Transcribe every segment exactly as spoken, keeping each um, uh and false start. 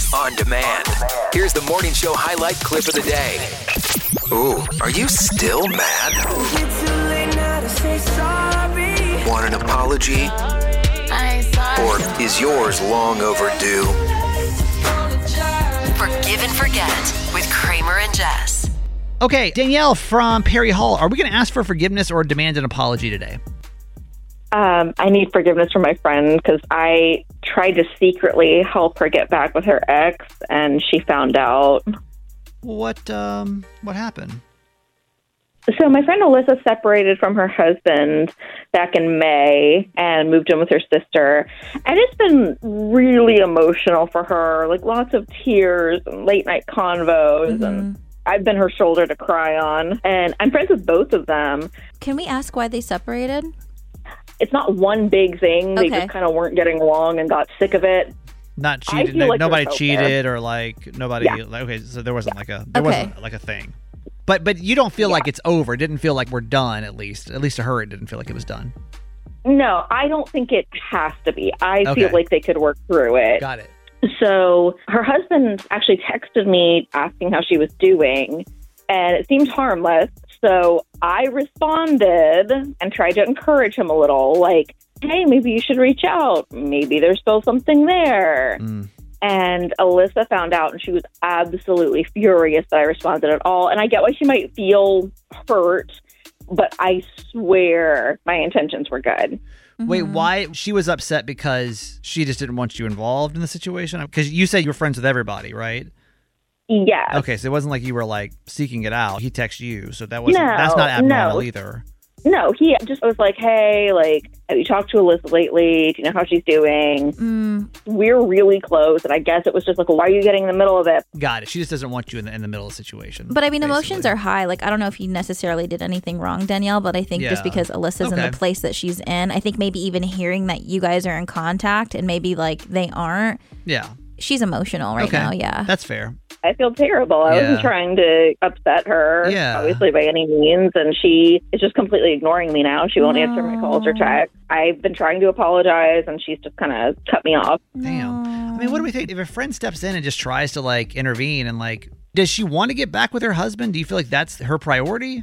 on demand. Here's the morning show highlight clip of the day. Ooh, are you still mad? Want an apology? Or is yours long overdue? Forgive and Forget with Kramer and Jess. Okay, Danielle from Perry Hall, are we going to ask for forgiveness or demand an apology today? Um, I need forgiveness from my friend because I tried to secretly help her get back with her ex, and she found out. What um what happened? So my friend Alyssa separated from her husband back in May and moved in with her sister. And it's been really emotional for her, like lots of tears and late night convos. Mm-hmm. And I've been her shoulder to cry on. And I'm friends with both of them. Can we ask why they separated? It's not one big thing. They Okay. just kind of weren't getting along and got sick of it. Not I cheated. feel like Nobody there's hope cheated or like nobody. Yeah. Like, okay, so there wasn't like a there Okay. wasn't like a thing. But but you don't feel like it's over. It didn't feel like we're done. At least at least to her, it didn't feel like it was done. No, I don't think it has to be. I Okay. feel like they could work through it. Got it. So her husband actually texted me asking how she was doing, and it seemed harmless. So I responded and tried to encourage him a little, like, hey, maybe you should reach out. Maybe there's still something there. Mm. And Alyssa found out, and she was absolutely furious that I responded at all. And I get why she might feel hurt, but I swear my intentions were good. Wait, why she was upset because she just didn't want you involved in the situation? Because you said you were friends with everybody, right? Yes. Okay, so it wasn't like you were like seeking it out. He texted you, so that wasn't No, that's not abnormal no. either. No, he just was like, hey, like, have you talked to Alyssa lately? Do you know how she's doing? Mm. We're really close. And I guess it was just like, well, why are you getting in the middle of it? Got it. She just doesn't want you in the in the middle of the situation. But I mean, basically. emotions are high. Like, I don't know if you necessarily did anything wrong, Danielle, but I think Yeah. just because Alyssa's in Okay. the place that she's in, I think maybe even hearing that you guys are in contact and maybe like they aren't, Yeah. she's emotional right Okay. now. Yeah. That's fair. I feel terrible. I Yeah. wasn't trying to upset her, Yeah. obviously, by any means. And she is just completely ignoring me now. She won't answer my calls or texts. I've been trying to apologize, and she's just kind of cut me off. Damn. I mean, what do we think? If a friend steps in and just tries to like intervene and like, does she want to get back with her husband? Do you feel like that's her priority?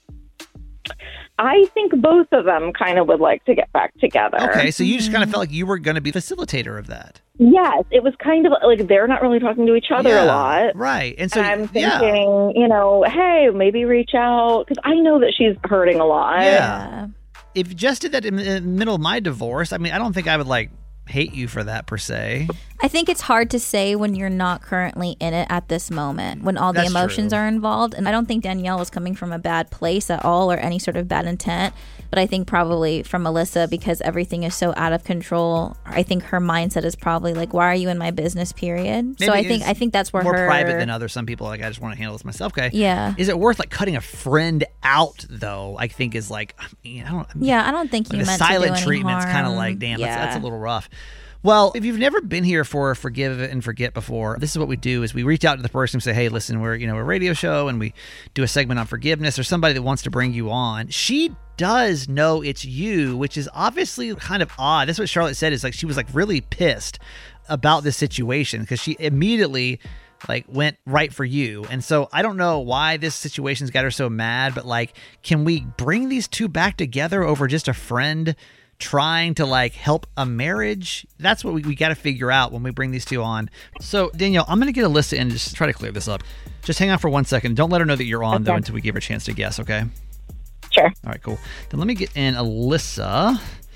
I think both of them kind of would like to get back together. Okay, so you just kind of felt like you were going to be the facilitator of that. Yes, it was kind of like they're not really talking to each other Yeah, a lot. right. And so And I'm thinking, yeah. you know, hey, maybe reach out. Because I know that she's hurting a lot. Yeah. If you just did that in the middle of my divorce, I mean, I don't think I would like hate you for that per se. I think it's hard to say when you're not currently in it at this moment, when all the That's emotions true. are involved. And I don't think Danielle was coming from a bad place at all or any sort of bad intent. But I think probably from Alyssa, because everything is so out of control, I think her mindset is probably like, why are you in my business, period? so Maybe I think it's I think that's where more her... private than others. Some people are like, I just want to handle this myself. Okay. Yeah. Is it worth like cutting a friend out though? I think is like, I mean, I don't. Yeah, I don't think like you the meant silent to do any treatment's kind of harm. like, damn, that's, Yeah. that's a little rough. Well, if you've never been here for Forgive and Forget before, this is what we do: is we reach out to the person and say, "Hey, listen, we're you know we're a radio show, and we do a segment on forgiveness, or somebody that wants to bring you on." She does know it's you, which is obviously kind of odd. That's what Charlotte said. Is like she was like really pissed about this situation because she immediately like went right for you. And so I don't know why this situation's got her so mad, but like, can we bring these two back together over just a friend trying to like help a marriage? That's what we, we got to figure out when we bring these two on. So Danielle, I'm going to get Alyssa in and just try to clear this up. Just hang on for one second. Don't let her know that you're on Okay. though until we give her a chance to guess. Okay. Sure. All right, cool. Then let me get in Alyssa.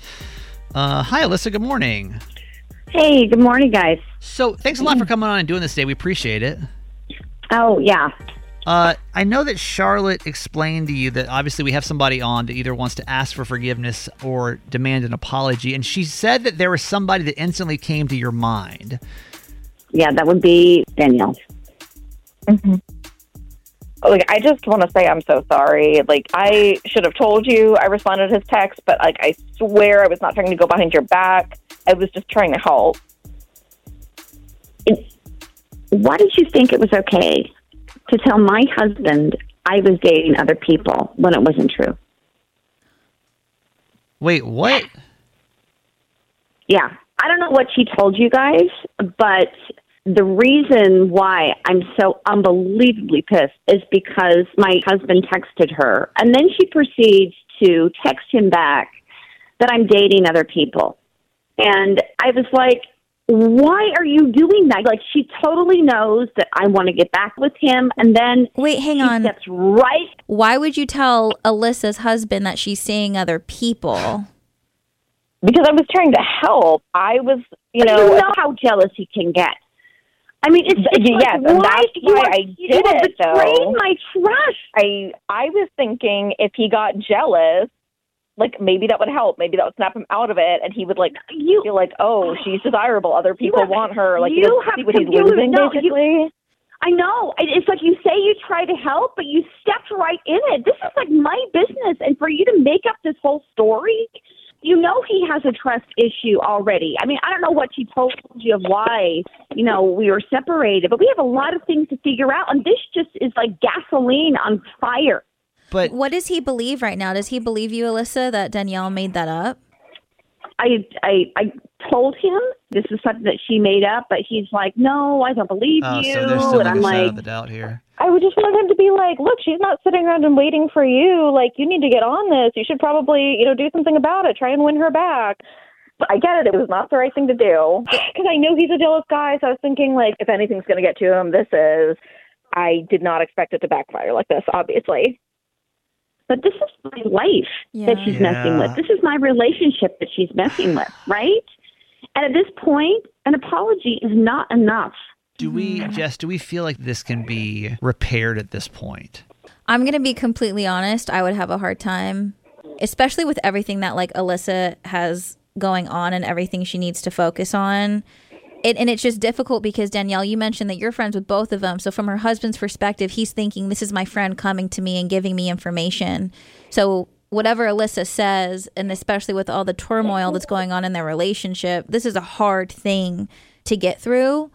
Uh, hi, Alyssa. Good morning. Hey, good morning, guys. So thanks a lot for coming on and doing this today. We appreciate it. Oh, yeah. Uh, I know that Charlotte explained to you that obviously we have somebody on that either wants to ask for forgiveness or demand an apology. And she said that there was somebody that instantly came to your mind. Yeah, that would be Danielle. Mm-hmm. Like, I just want to say I'm so sorry. Like, I should have told you. I responded to his text, but, like, I swear I was not trying to go behind your back. I was just trying to help. It, why did you think it was okay to tell my husband I was dating other people when it wasn't true? Wait, what? Yeah. I don't know what she told you guys, but The reason why I'm so unbelievably pissed is because my husband texted her, and then she proceeds to text him back that I'm dating other people. And I was like, why are you doing that? Like, she totally knows that I want to get back with him, and then Wait, hang she on. steps right. Why would you tell Alyssa's husband that she's seeing other people? Because I was trying to help. I was, you But know, you know how jealous he can get. I mean, it's, it's Yes, like, and why that's you why are, I you did are it, though. betraying my trust. I I was thinking if he got jealous, like maybe that would help. Maybe that would snap him out of it, and he would like You- feel like, oh, she's desirable. Other people have- want her. Like you you have see what to he's do- losing, no, you- basically. I know. It- It's like you say you try to help, but you stepped right in it. This is like my business, and for you to make up this whole story, you know he has a trust issue already. I mean, I don't know what she told you of why, you know, we were separated, but we have a lot of things to figure out, and this just is like gasoline on fire. But What does he believe right now? Does he believe you, Alyssa, that Danielle made that up? I, I, I told him this is something that she made up, but he's like, no, I don't believe oh, you. so there's still and like I'm a shadow like, of the doubt here. I would just want him to be like, look, she's not sitting around and waiting for you. Like, you need to get on this. You should probably, you know, do something about it. Try and win her back. But I get it. It was not the right thing to do. Because I know he's a jealous guy. So I was thinking, like, if anything's going to get to him, this is. I did not expect it to backfire like this, obviously. but this is my life Yeah. that she's Yeah. messing with. This is my relationship that she's messing with, right? And at this point, an apology is not enough. Do we, Jess, do we feel like this can be repaired at this point? I'm going to be completely honest. I would have a hard time, especially with everything that like Alyssa has going on and everything she needs to focus on. It, and it's just difficult because, Danielle, you mentioned that you're friends with both of them. So from her husband's perspective, he's thinking, this is my friend coming to me and giving me information. So whatever Alyssa says, and especially with all the turmoil that's going on in their relationship, this is a hard thing to get through.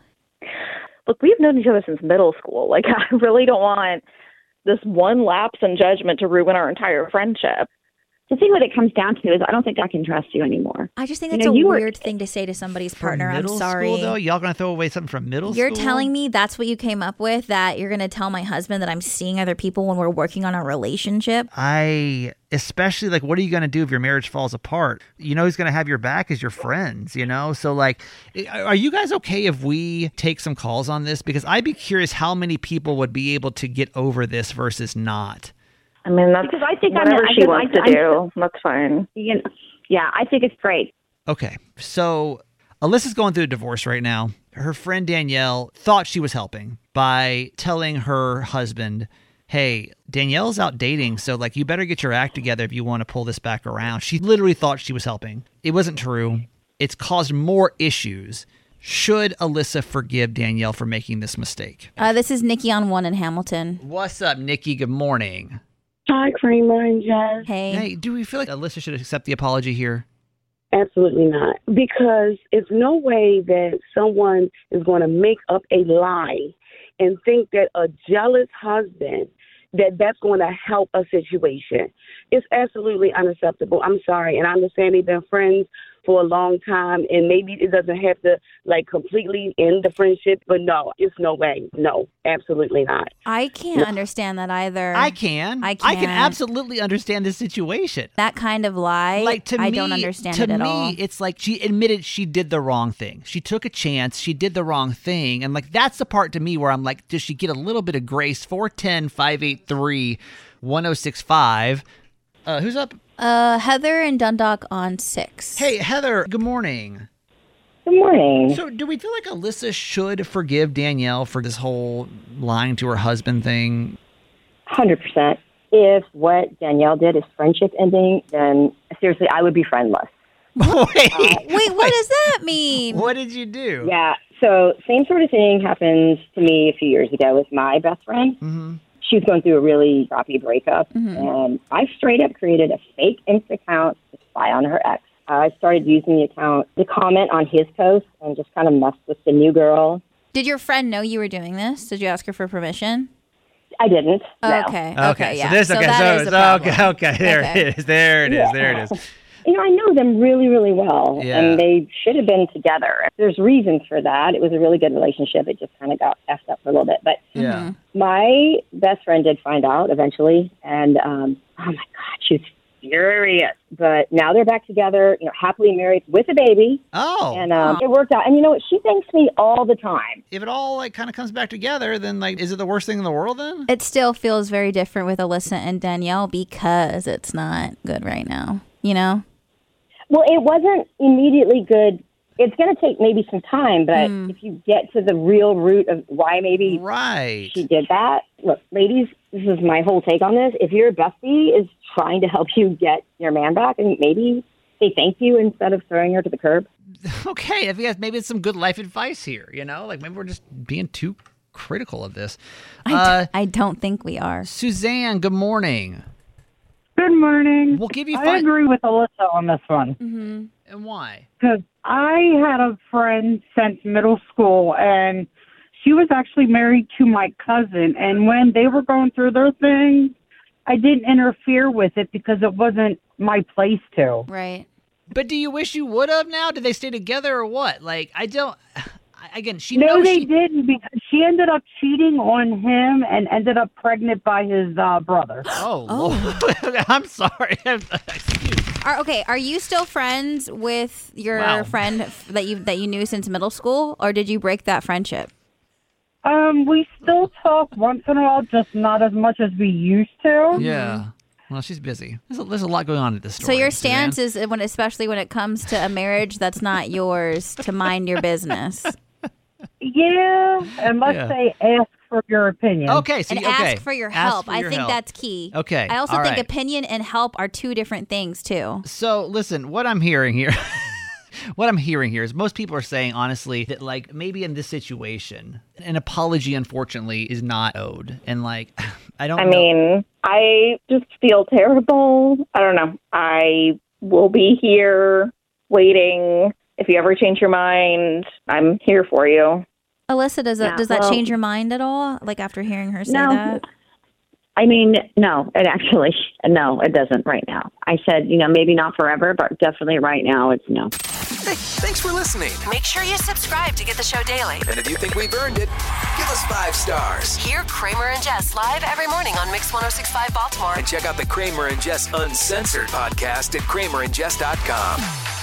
Look, we've known each other since middle school. Like, I really don't want this one lapse in judgment to ruin our entire friendship. The thing what it comes down to is I don't think I can trust you anymore. I just think You it's know, a you were- weird thing to say to somebody's partner. From I'm middle sorry. School, though? Y'all gonna throw away something from middle You're school? telling me that's what you came up with, that you're going to tell my husband that I'm seeing other people when we're working on a relationship? I, especially like, what are you going to do if your marriage falls apart? You know, he's going to have your back as your friends, you know? So, like, are you guys okay if we take some calls on this? Because I'd be curious how many people would be able to get over this versus not. I mean, that's Because I think I'm- whatever I she think wants I- to do. That's fine. You know, yeah, I think it's great. Okay, so Alyssa's going through a divorce right now. Her friend Danielle thought she was helping by telling her husband, hey, Danielle's out dating, so like you better get your act together if you want to pull this back around. She literally thought she was helping. It wasn't true. It's caused more issues. Should Alyssa forgive Danielle for making this mistake? Uh, this is Nikki on one in Hamilton. What's up, Nikki? Good morning. Hi, Kramer and Jess. Hey. Hey, do we feel like Alyssa should accept the apology here? Absolutely not. Because it's no way that someone is going to make up a lie and think that a jealous husband, that that's going to help a situation. It's absolutely unacceptable. I'm sorry. And I understand they've been friends for a long time, and maybe it doesn't have to like completely end the friendship, but no, it's no way. No, absolutely not. I can't understand that either. I can. I I can can't. absolutely understand this situation. That kind of lie, Like to I me, don't understand to it at me, all. it's like she admitted she did the wrong thing. She took a chance. She did the wrong thing, and like that's the part to me where I'm like, does she get a little bit of grace? four one zero, five eight three, one zero six five. Uh, who's up? Uh, Heather and Dundalk on six. Hey, Heather. Good morning. Good morning. So, do we feel like Alyssa should forgive Danielle for this whole lying to her husband thing? one hundred percent. If what Danielle did is friendship ending, then seriously, I would be friendless. Wait, Wait, what does that mean? what did you do? Yeah, so same sort of thing happened to me a few years ago with my best friend. Mm-hmm. She was going through a really crappy breakup, and I straight up created a fake Insta account to spy on her ex. I started using the account to comment on his posts and just kind of mess with the new girl. Did your friend know you were doing this? Did you ask her for permission? I didn't. No. Okay. Okay, Okay. Yeah. so this, okay, that so, is a so problem. okay, okay, there Okay. it is, there it is, there it is. you know, I know them really, really well, Yeah. and they should have been together. There's reasons for that. It was a really good relationship. It just kind of got effed up for a little bit. But Yeah. my best friend did find out eventually, and um, oh my God, she's furious. But now they're back together, you know, happily married with a baby. Oh. And um, it worked out. And you know what? She thanks me all the time. If it all like kind of comes back together, then like, is it the worst thing in the world then? It still feels very different with Alyssa and Danielle because it's not good right now, you know? Well, it wasn't immediately good. It's going to take maybe some time, but Mm. if you get to the real root of why maybe Right. she did that, look, ladies, this is my whole take on this. If your bestie is trying to help you get your man back, and maybe say thank you instead of throwing her to the curb. Okay, if you guys, maybe it's some good life advice here, you know? Like maybe we're just being too critical of this. I, Uh, d- I don't think we are. Suzanne, good morning. Good morning. We'll give you I five. agree with Alyssa on this one Mm-hmm. And why? because I had a friend since middle school, and she was actually married to my cousin. And when they were going through their thing, I didn't interfere with it because it wasn't my place to. Right. But do you wish you would have now? Did they stay together or what? Like, I don't. Again, she No, knows they she. didn't because she ended up cheating on him and ended up pregnant by his uh, brother. Oh, Lord. I'm sorry. Excuse me. Are, okay, are you still friends with your Wow. friend that you that you knew since middle school, or did you break that friendship? Um, we still talk once in a while, just not as much as we used to. Yeah. Well, she's busy. There's a, there's a lot going on at this story. So your Suzanne. stance is when, especially when it comes to a marriage that's not yours, to mind your business Yeah, unless Yeah. they ask for your opinion. Okay, so and you- okay. ask for your Ask help. for I your think help. that's key. Okay, I also all think right. opinion and help are two different things too. So listen, what I'm hearing here, what I'm hearing here is most people are saying honestly that like maybe in this situation, an apology unfortunately is not owed, and like I don't. I know. mean, I just feel terrible. I don't know. I will be here waiting. If you ever change your mind, I'm here for you. Alyssa, does that Yeah, does that well- change your mind at all? Like after hearing her say No. that? I mean, no, it actually, no, it doesn't right now. I said, you know, maybe not forever, but definitely right now it's no. Hey, thanks for listening. Make sure you subscribe to get the show daily. And if you think we've earned it, give us five stars. Hear Kramer and Jess live every morning on Mix one oh six point five Baltimore. And check out the Kramer and Jess Uncensored podcast at kramer and jess dot com.